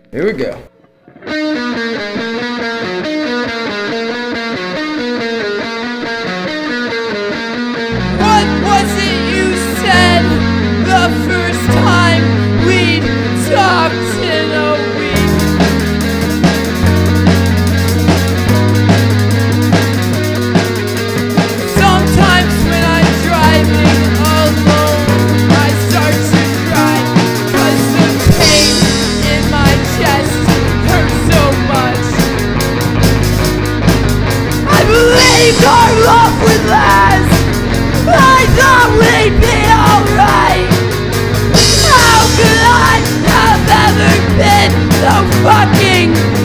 Here we go. What was it you said the first time we talked in a week? Sometimes when I'm driving alone, I start to cry, 'cause the pain in my chest hurts so much. I believed our love would last. I thought we'd be alright. How could I have ever been so fucking